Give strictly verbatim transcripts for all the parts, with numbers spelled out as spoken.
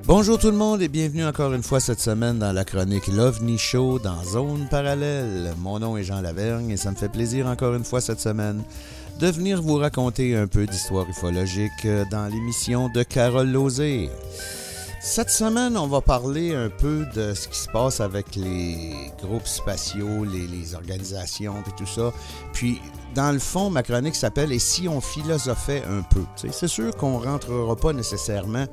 Bonjour tout le monde et bienvenue encore une fois cette semaine dans la chronique L'OVNI Show dans Zone Parallèle. Mon nom est Jean Lavergne et ça me fait plaisir encore une fois cette semaine de venir vous raconter un peu d'histoire ufologique dans l'émission de Carole Lauzé. Cette semaine, on va parler un peu de ce qui se passe avec les groupes spatiaux, les, les organisations et tout ça. Puis, dans le fond, ma chronique s'appelle « Et si on philosophait un peu ». C'est sûr qu'on ne rentrera pas nécessairement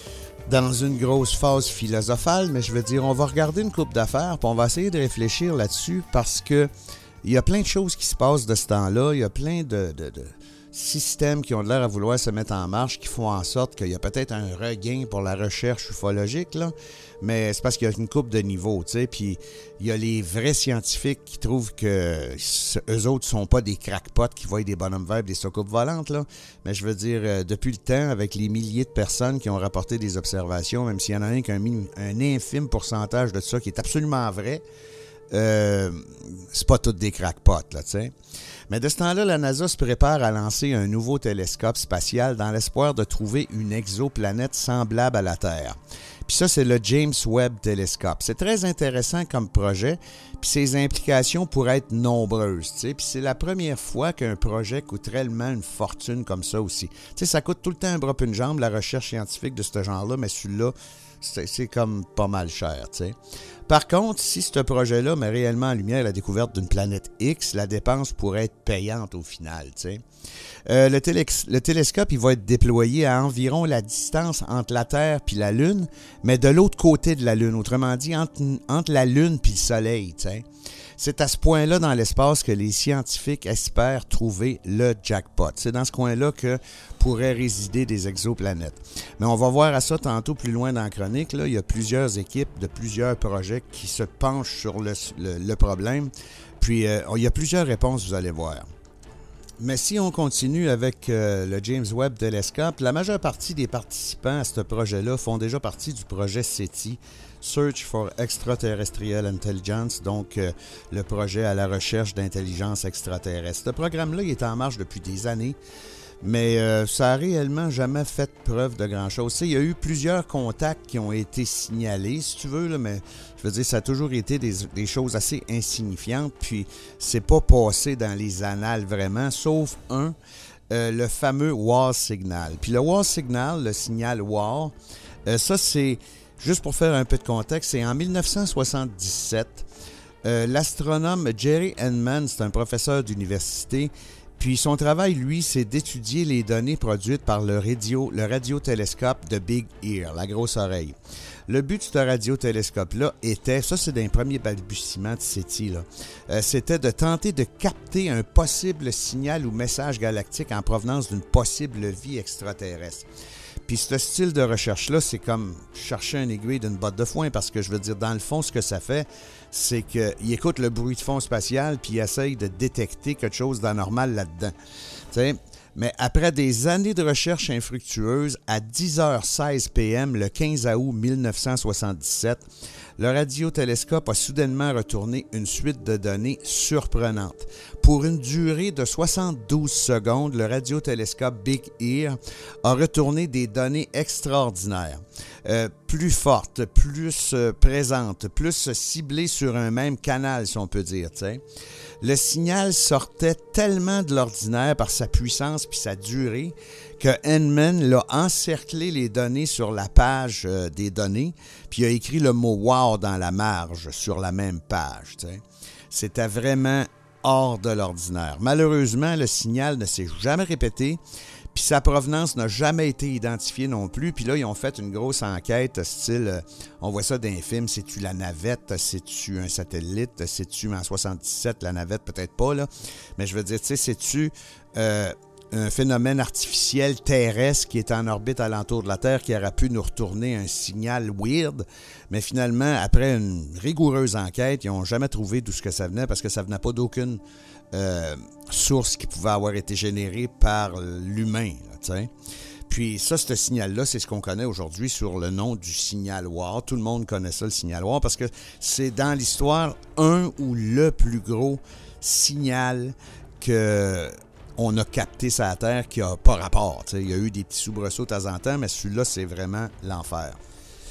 dans une grosse phase philosophale, mais je veux dire, on va regarder une couple d'affaires, puis on va essayer de réfléchir là-dessus parce que il y a plein de choses qui se passent de ce temps-là, il y a plein de, de, de systèmes qui ont l'air à vouloir se mettre en marche, qui font en sorte qu'il y a peut-être un regain pour la recherche ufologique, là, mais c'est parce qu'il y a une couple de niveaux, tu sais, puis il y a les vrais scientifiques qui trouvent que eux autres sont pas des crackpots qui voient des bonhommes verts, des soucoupes volantes, là, mais je veux dire, euh, depuis le temps, avec les milliers de personnes qui ont rapporté des observations, même s'il y en a un qu'un un infime pourcentage de ça qui est absolument vrai, euh, c'est pas toutes des crackpots, là, tu sais. Mais de ce temps-là, la NASA se prépare à lancer un nouveau télescope spatial dans l'espoir de trouver une exoplanète semblable à la Terre. Puis ça, c'est le James Webb Telescope. C'est très intéressant comme projet, puis ses implications pourraient être nombreuses, tu sais. Puis c'est la première fois qu'un projet coûte réellement une fortune comme ça aussi. Tu sais, ça coûte tout le temps un bras puis une jambe, la recherche scientifique de ce genre-là, mais celui-là, c'est, c'est comme pas mal cher, tu sais. Par contre, si ce projet-là met réellement en lumière la découverte d'une planète X, la dépense pourrait être payante au final, tu sais. Euh, le, télé- le télescope, il va être déployé à environ la distance entre la Terre puis la Lune, mais de l'autre côté de la Lune, autrement dit, entre, entre la Lune puis le Soleil, tu sais. C'est à ce point-là dans l'espace que les scientifiques espèrent trouver le jackpot. C'est dans ce coin-là que pourraient résider des exoplanètes. Mais on va voir à ça tantôt plus loin dans la chronique. Là, il y a plusieurs équipes de plusieurs projets qui se penchent sur le, le, le problème. Puis, euh, il y a plusieurs réponses, vous allez voir. Mais si on continue avec euh, le James Webb Telescope, la majeure partie des participants à ce projet-là font déjà partie du projet SETI, Search for Extraterrestrial Intelligence, donc euh, le projet à la recherche d'intelligence extraterrestre. Ce programme-là, il est en marche depuis des années, mais euh, ça n'a réellement jamais fait preuve de grand-chose. Tu sais, il y a eu plusieurs contacts qui ont été signalés, si tu veux, là, mais je veux dire, ça a toujours été des, des choses assez insignifiantes, puis c'est pas passé dans les annales vraiment, sauf un, euh, le fameux WAR Signal. Puis le WAR Signal, le signal WAR, euh, ça c'est... Juste pour faire un peu de contexte, c'est en dix-neuf cent soixante-dix-sept, euh, l'astronome Jerry Ehman, c'est un professeur d'université, puis son travail, lui, c'est d'étudier les données produites par le, radio, le radiotélescope de Big Ear, la grosse oreille. Le but de ce radiotélescope-là était, ça c'est d'un premier balbutiement de SETI, là, euh, c'était de tenter de capter un possible signal ou message galactique en provenance d'une possible vie extraterrestre. Puis ce style de recherche-là, c'est comme chercher un aiguille d'une botte de foin parce que je veux dire, dans le fond, ce que ça fait, c'est qu'il écoute le bruit de fond spatial puis il essaye de détecter quelque chose d'anormal là-dedans. Tu sais, mais après des années de recherche infructueuses, à dix heures seize p m le quinze août dix-neuf cent soixante-dix-sept, le radiotélescope a soudainement retourné une suite de données surprenantes. Pour une durée de soixante-douze secondes, le radiotélescope Big Ear a retourné des données extraordinaires, euh, plus fortes, plus euh, présentes, plus ciblées sur un même canal, si on peut dire, tu sais. Le signal sortait tellement de l'ordinaire par sa puissance puis sa durée que Ehman l'a encerclé les données sur la page euh, des données puis a écrit le mot « wow » dans la marge sur la même page. T'sais. C'était vraiment hors de l'ordinaire. Malheureusement, le signal ne s'est jamais répété puis sa provenance n'a jamais été identifiée non plus. Puis là, ils ont fait une grosse enquête, style, euh, on voit ça dans les films, c'est-tu la navette, c'est-tu un satellite, c'est-tu en soixante-dix-sept, la navette, peut-être pas, là. Mais je veux dire, tu sais, c'est-tu euh, un phénomène artificiel terrestre qui est en orbite alentour de la Terre qui aurait pu nous retourner un signal weird. Mais finalement, après une rigoureuse enquête, ils n'ont jamais trouvé d'où ce que ça venait parce que ça venait pas d'aucune euh, source qui pouvait avoir été générée par l'humain, tu sais. Puis ça, ce signal-là, c'est ce qu'on connaît aujourd'hui sur le nom du signal WAR. Tout le monde connaît ça, le signal WAR, parce que c'est dans l'histoire un ou le plus gros signal que on a capté sur la Terre qui n'a pas rapport. T'sais. Il y a eu des petits soubresauts de temps en temps, mais celui-là, c'est vraiment l'enfer.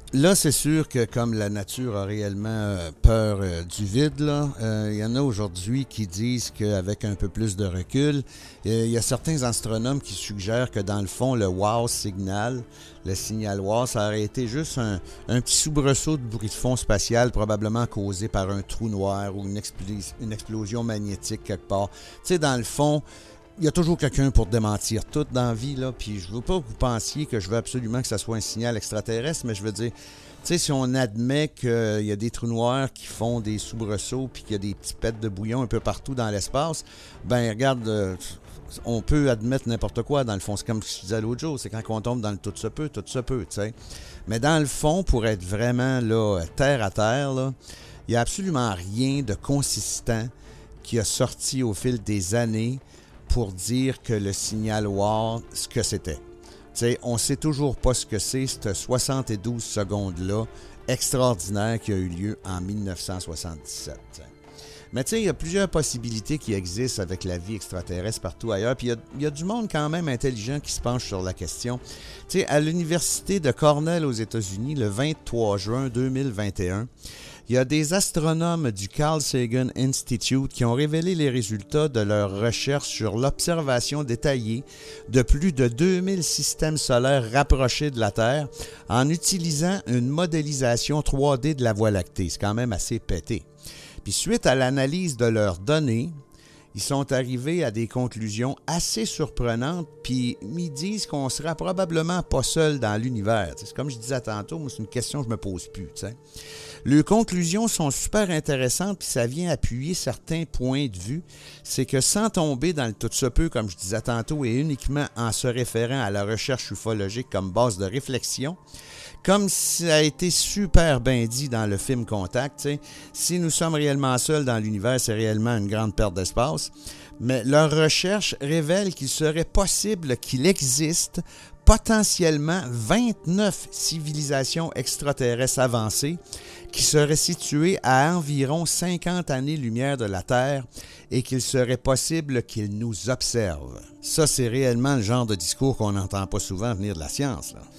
Là, c'est sûr que comme la nature a réellement euh, peur euh, du vide, là, euh, il y en a aujourd'hui qui disent qu'avec un peu plus de recul, euh, il y a certains astronomes qui suggèrent que dans le fond, le wow signal, le signal wow, ça aurait été juste un, un petit soubresaut de bruit de fond spatial probablement causé par un trou noir ou une, expl- une explosion magnétique quelque part. Tu sais, dans le fond, il y a toujours quelqu'un pour démentir tout dans la vie, là. Puis je ne veux pas que vous pensiez que je veux absolument que ça soit un signal extraterrestre, mais je veux dire, tu sais, si on admet qu'il y a des trous noirs qui font des soubresauts puis qu'il y a des petits pets de bouillon un peu partout dans l'espace, ben regarde, euh, on peut admettre n'importe quoi dans le fond. C'est comme ce que je disais l'autre jour, c'est quand on tombe dans le tout se peut, tout se peut, tu sais. Mais dans le fond, pour être vraiment là, terre à terre, là, il n'y a absolument rien de consistant qui a sorti au fil des années pour dire que le signal WAR, ce que c'était. T'sais, on ne sait toujours pas ce que c'est, cette soixante-douze secondes-là extraordinaire qui a eu lieu en dix-neuf cent soixante-dix-sept. T'sais. Mais tu sais, il y a plusieurs possibilités qui existent avec la vie extraterrestre partout ailleurs. Puis il y, y a du monde quand même intelligent qui se penche sur la question. Tu sais, à l'université de Cornell aux États-Unis, le vingt-trois juin deux mille vingt et un, il y a des astronomes du Carl Sagan Institute qui ont révélé les résultats de leurs recherches sur l'observation détaillée de plus de deux mille systèmes solaires rapprochés de la Terre en utilisant une modélisation trois D de la Voie lactée. C'est quand même assez pété. Puis suite à l'analyse de leurs données, ils sont arrivés à des conclusions assez surprenantes, puis ils disent qu'on ne sera probablement pas seul dans l'univers. C'est comme je disais tantôt, moi, c'est une question que je me pose plus. T'sais. Leurs conclusions sont super intéressantes, puis ça vient appuyer certains points de vue. C'est que sans tomber dans le tout se peut, comme je disais tantôt, et uniquement en se référant à la recherche ufologique comme base de réflexion, comme ça a été super bien dit dans le film Contact, t'sais, si nous sommes réellement seuls dans l'univers, c'est réellement une grande perte d'espace. Mais leur recherche révèle qu'il serait possible qu'il existe potentiellement vingt-neuf civilisations extraterrestres avancées qui seraient situées à environ cinquante années-lumière de la Terre et qu'il serait possible qu'ils nous observent. Ça, c'est réellement le genre de discours qu'on n'entend pas souvent venir de la science, là.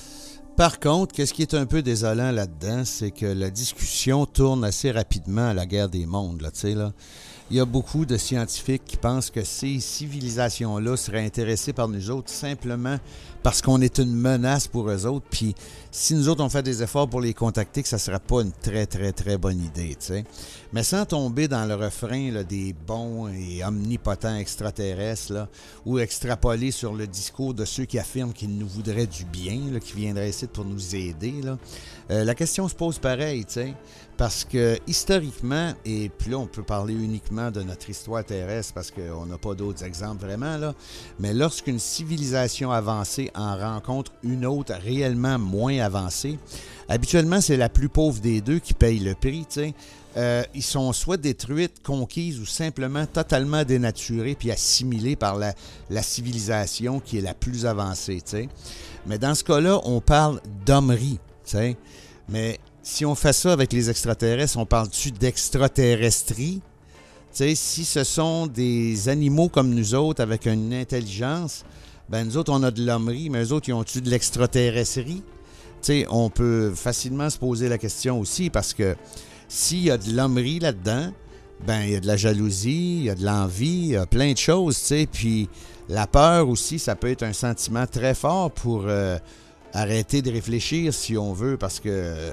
Par contre, qu'est-ce qui est un peu désolant là-dedans, c'est que la discussion tourne assez rapidement à la guerre des mondes. Là, tu sais, là. Il y a beaucoup de scientifiques qui pensent que ces civilisations-là seraient intéressées par nous autres simplement parce qu'on est une menace pour eux autres. Puis si nous autres on fait des efforts pour les contacter, que ça ne serait pas une très, très, très bonne idée. T'sais. Mais sans tomber dans le refrain là, des bons et omnipotents extraterrestres là, ou extrapoler sur le discours de ceux qui affirment qu'ils nous voudraient du bien, là, qui viendraient ici pour nous aider, là, euh, la question se pose pareil, tu sais. Parce que historiquement, et puis là on peut parler uniquement de notre histoire terrestre parce qu'on n'a pas d'autres exemples vraiment, là, mais lorsqu'une civilisation avancée en rencontre une autre réellement moins avancée, habituellement c'est la plus pauvre des deux qui paye le prix, tu sais. Euh, ils sont soit détruites, conquises ou simplement totalement dénaturées puis assimilées par la, la civilisation qui est la plus avancée, tu sais. Mais dans ce cas-là, on parle d'hommerie, tu sais. Mais si on fait ça avec les extraterrestres, on parle-tu d'extraterrestrie? Tu sais, si ce sont des animaux comme nous autres avec une intelligence, ben nous autres, on a de l'hommerie, mais eux autres, ils ont-tu de l'extraterrestrie? Tu sais, on peut facilement se poser la question aussi parce que s'il y a de l'hommerie là-dedans, ben il y a de la jalousie, il y a de l'envie, il y a plein de choses, tu sais. Puis la peur aussi, ça peut être un sentiment très fort pour euh, arrêter de réfléchir si on veut, parce que euh,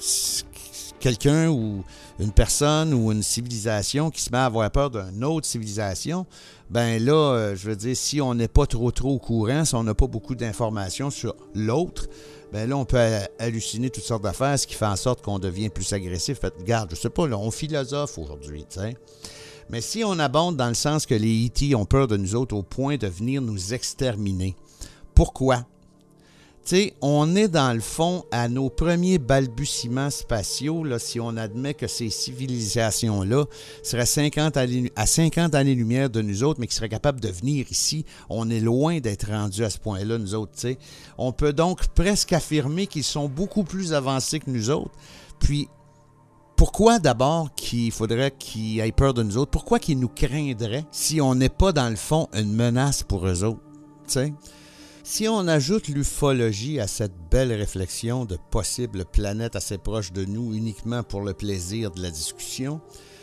quelqu'un ou une personne ou une civilisation qui se met à avoir peur d'une autre civilisation, ben là, euh, je veux dire, si on n'est pas trop trop au courant, si on n'a pas beaucoup d'informations sur l'autre, ben là, on peut halluciner toutes sortes d'affaires, ce qui fait en sorte qu'on devient plus agressif. Fait, regarde, je sais pas, là, on philosophe aujourd'hui, tu sais. Mais si on abonde dans le sens que les E T ont peur de nous autres au point de venir nous exterminer, pourquoi? Tu sais, on est dans le fond à nos premiers balbutiements spatiaux, là, si on admet que ces civilisations-là seraient cinquante années, à cinquante années-lumière de nous autres, mais qui seraient capables de venir ici. On est loin d'être rendus à ce point-là, nous autres, tu sais. On peut donc presque affirmer qu'ils sont beaucoup plus avancés que nous autres. Puis, pourquoi d'abord qu'il faudrait qu'ils aient peur de nous autres? Pourquoi qu'ils nous craindraient si on n'est pas, dans le fond, une menace pour eux autres, tu sais? Si on ajoute l'ufologie à cette belle réflexion de possibles planètes assez proches de nous uniquement pour le plaisir de la discussion,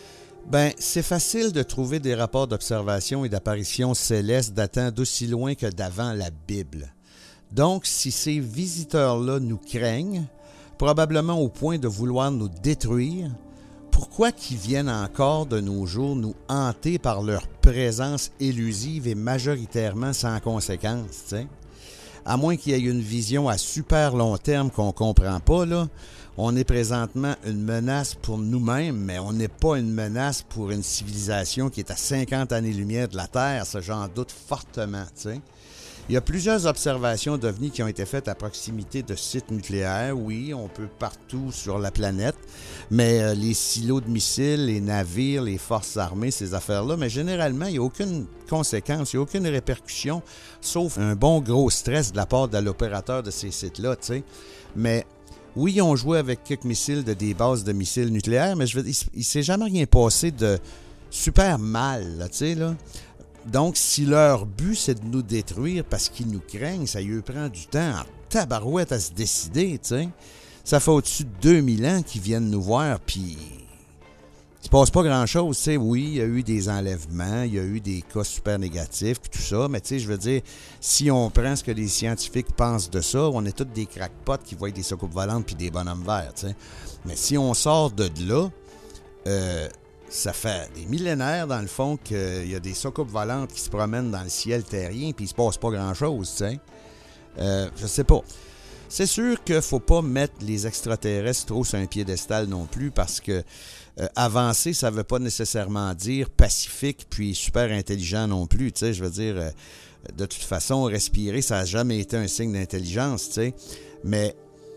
ben c'est facile de trouver des rapports d'observation et d'apparitions célestes datant d'aussi loin que d'avant la Bible. Donc, si ces visiteurs-là nous craignent, probablement au point de vouloir nous détruire, pourquoi qu'ils viennent encore de nos jours nous hanter par leur présence élusive et majoritairement sans conséquence, t'sais? À moins qu'il y ait une vision à super long terme qu'on ne comprend pas, là, on est présentement une menace pour nous-mêmes, mais on n'est pas une menace pour une civilisation qui est à cinquante années-lumière de la Terre, ça j'en doute fortement, t'sais. Il y a plusieurs observations d'ovnis qui ont été faites à proximité de sites nucléaires. Oui, on peut partout sur la planète, mais euh, les silos de missiles, les navires, les forces armées, ces affaires-là, mais généralement, il n'y a aucune conséquence, il n'y a aucune répercussion, sauf un bon gros stress de la part de l'opérateur de ces sites-là, tu sais. Mais oui, ils ont joué avec quelques missiles de des bases de missiles nucléaires, mais je veux dire, il ne s'est jamais rien passé de super mal, là, tu sais, là. Donc, si leur but, c'est de nous détruire parce qu'ils nous craignent, ça lui prend du temps en tabarouette à se décider, tu sais. Ça fait au-dessus de deux mille ans qu'ils viennent nous voir, puis il se passe pas grand-chose, tu sais. Oui, il y a eu des enlèvements, il y a eu des cas super négatifs, puis tout ça, mais tu sais, je veux dire, si on prend ce que les scientifiques pensent de ça, on est tous des crackpots qui voient des soucoupes volantes puis des bonhommes verts, tu sais. Mais si on sort de là, euh... ça fait des millénaires, dans le fond, qu'il y a des soucoupes volantes qui se promènent dans le ciel terrien puis il se passe pas grand-chose, tu sais. Euh, je sais pas. C'est sûr qu'il faut pas mettre les extraterrestres trop sur un piédestal non plus parce que euh, avancer, ça veut pas nécessairement dire pacifique puis super intelligent non plus, tu sais. Je veux dire, euh, de toute façon, respirer, ça n'a jamais été un signe d'intelligence, tu sais. Mais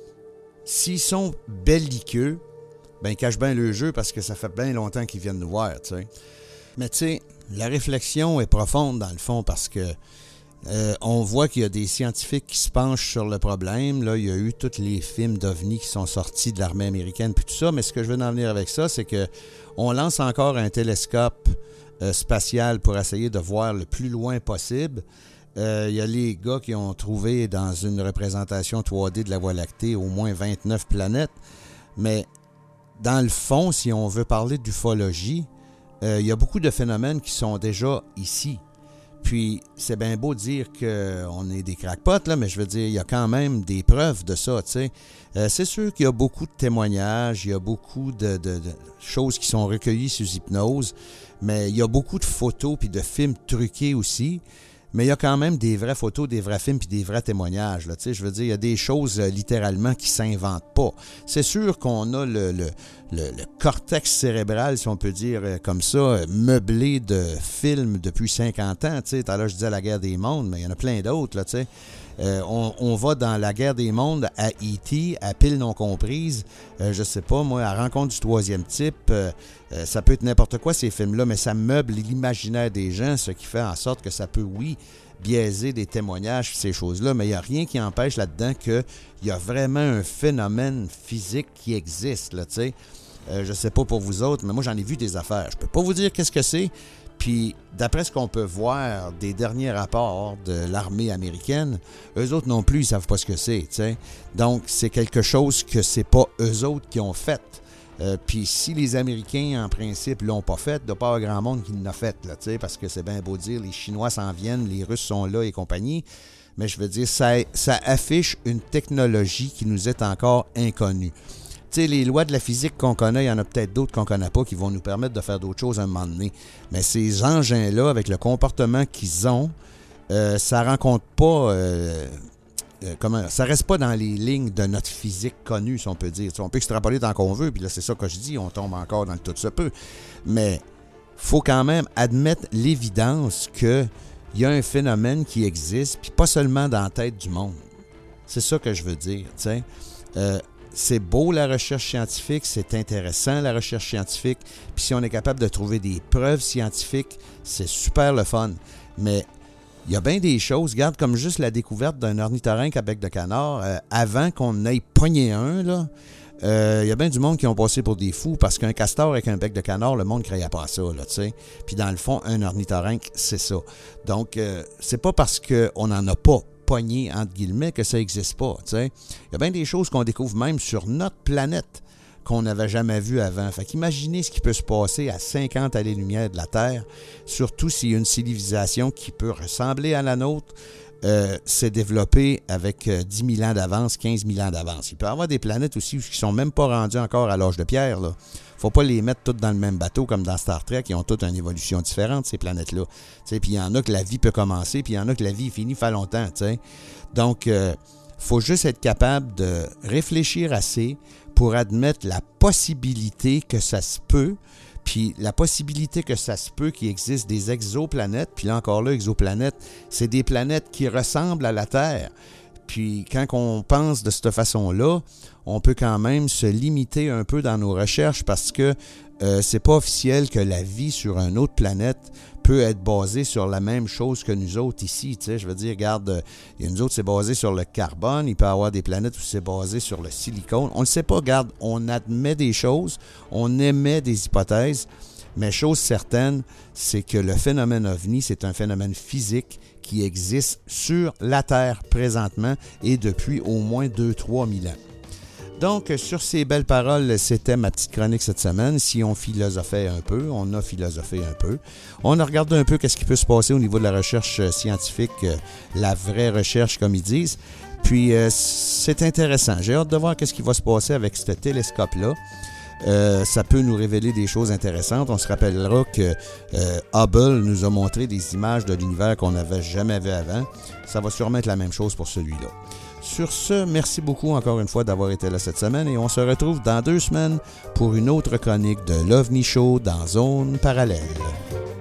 s'ils sont belliqueux, ben, ils cachent bien le jeu parce que ça fait bien longtemps qu'ils viennent nous voir, tu sais. Mais tu sais, la réflexion est profonde dans le fond parce que euh, on voit qu'il y a des scientifiques qui se penchent sur le problème. Là, il y a eu tous les films d'ovnis qui sont sortis de l'armée américaine puis tout ça, mais ce que je veux en venir avec ça, c'est que on lance encore un télescope euh, spatial pour essayer de voir le plus loin possible. Euh, il y a les gars qui ont trouvé dans une représentation trois D de la Voie lactée au moins vingt-neuf planètes, mais dans le fond, si on veut parler d'ufologie, euh, il y a beaucoup de phénomènes qui sont déjà ici. Puis, c'est bien beau dire qu'on est des crackpots, là, mais je veux dire, il y a quand même des preuves de ça, tu sais. Euh, c'est sûr qu'il y a beaucoup de témoignages, il y a beaucoup de, de, de choses qui sont recueillies sous hypnose, mais il y a beaucoup de photos puis de films truqués aussi. Mais il y a quand même des vraies photos, des vrais films puis des vrais témoignages. Là, tu sais, je veux dire, il y a des choses euh, littéralement qui ne s'inventent pas. C'est sûr qu'on a le, le, le, le cortex cérébral, si on peut dire euh, comme ça, meublé de films depuis cinquante ans. Tu sais, tout à l'heure, je disais la guerre des mondes, mais il y en a plein d'autres, là, tu sais. Euh, on, on va dans la guerre des mondes à E T, à Pile non comprise, euh, je sais pas, moi, à Rencontre du troisième type, euh, euh, ça peut être n'importe quoi ces films-là, mais ça meuble l'imaginaire des gens, ce qui fait en sorte que ça peut, oui, biaiser des témoignages, ces choses-là, mais il n'y a rien qui empêche là-dedans qu'il y a vraiment un phénomène physique qui existe, là, tu sais. Euh, je sais pas pour vous autres, mais moi, j'en ai vu des affaires. Je peux pas vous dire qu'est-ce que c'est. Puis, d'après ce qu'on peut voir des derniers rapports de l'armée américaine, eux autres non plus, ils ne savent pas ce que c'est, tu sais. Donc, c'est quelque chose que c'est pas eux autres qui ont fait. Euh, Puis, si les Américains, en principe, l'ont pas fait, il doit pas avoir grand monde qui l'a fait, là, tu sais, parce que c'est bien beau dire, les Chinois s'en viennent, les Russes sont là et compagnie. Mais je veux dire, ça, ça affiche une technologie qui nous est encore inconnue. Tu sais, les lois de la physique qu'on connaît, il y en a peut-être d'autres qu'on ne connaît pas qui vont nous permettre de faire d'autres choses à un moment donné. Mais ces engins-là, avec le comportement qu'ils ont, euh, ça ne rencontre pas... Euh, euh, comment, ça reste pas dans les lignes de notre physique connue, si on peut dire. Tu sais, on peut extrapoler tant qu'on veut, puis là, c'est ça que je dis, on tombe encore dans le tout se peut. Mais faut quand même admettre l'évidence qu'il y a un phénomène qui existe, puis pas seulement dans la tête du monde. C'est ça que je veux dire, tu sais. Euh, C'est beau la recherche scientifique, c'est intéressant la recherche scientifique, puis si on est capable de trouver des preuves scientifiques, c'est super le fun. Mais il y a bien des choses, regarde comme juste la découverte d'un ornithorynque à bec de canard, euh, avant qu'on aille pogner un, là, il euh, y a bien du monde qui ont passé pour des fous, parce qu'un castor avec un bec de canard, le monde ne croyait pas à ça, là, tu sais. Puis dans le fond, un ornithorynque, c'est ça. Donc, euh, c'est pas parce qu'on n'en a pas pogné, entre guillemets, que ça n'existe pas. T'sais. Il y a bien des choses qu'on découvre même sur notre planète qu'on n'avait jamais vues avant. Fait qu'imaginez ce qui peut se passer à cinquante années-lumière de la Terre, surtout s'il y a une civilisation qui peut ressembler à la nôtre, euh, s'est développée avec euh, dix mille ans d'avance, quinze mille ans d'avance. Il peut y avoir des planètes aussi qui ne sont même pas rendues encore à l'âge de pierre, là. Faut pas les mettre toutes dans le même bateau comme dans Star Trek. Ils ont toutes une évolution différente, ces planètes-là. Puis il y en a que la vie peut commencer, puis il y en a que la vie finit fait longtemps. T'sais. Donc, il euh, faut juste être capable de réfléchir assez pour admettre la possibilité que ça se peut, puis la possibilité que ça se peut qu'il existe des exoplanètes. Puis là encore là, exoplanètes, c'est des planètes qui ressemblent à la Terre. Puis quand on pense de cette façon-là, on peut quand même se limiter un peu dans nos recherches parce que euh, c'est pas officiel que la vie sur une autre planète peut être basée sur la même chose que nous autres ici. Tu sais, je veux dire, regarde, euh, nous autres, c'est basé sur le carbone. Il peut y avoir des planètes où c'est basé sur le silicone. On ne le sait pas. Regarde, on admet des choses, on émet des hypothèses, mais chose certaine, c'est que le phénomène ovni, c'est un phénomène physique qui existe sur la Terre présentement et depuis au moins deux à trois mille ans. Donc, sur ces belles paroles, c'était ma petite chronique cette semaine. Si on philosophait un peu, on a philosophé un peu. On a regardé un peu qu'est-ce qui peut se passer au niveau de la recherche scientifique, la vraie recherche, comme ils disent. Puis, euh, c'est intéressant. J'ai hâte de voir qu'est-ce qui va se passer avec ce télescope-là. Euh, ça peut nous révéler des choses intéressantes. On se rappellera que euh, Hubble nous a montré des images de l'univers qu'on n'avait jamais vu avant. Ça va sûrement être la même chose pour celui-là. Sur ce, merci beaucoup encore une fois d'avoir été là cette semaine et on se retrouve dans deux semaines pour une autre chronique de l'OVNI Show dans Zone Parallèle.